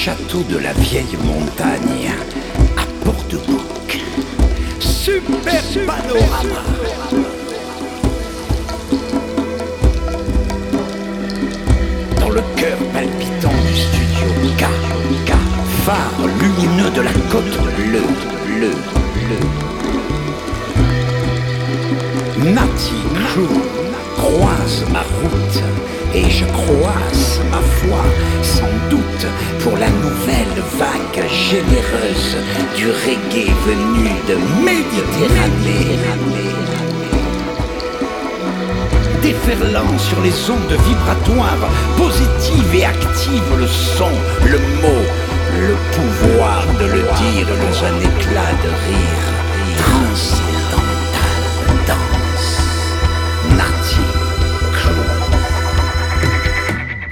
château de la vieille montagne à Porte-Bouc. Super panorama. Dans le cœur palpitant du studio K, phare lumineux de la côte bleue. Natty Crew croise ma route et je croise ma foi, sans doute, pour la nouvelle vague généreuse du reggae venu de Méditerranée. Déferlant sur les ondes vibratoires, positives et actives, le son, le mot, le pouvoir de le dire dans un éclat de rire transcendantal.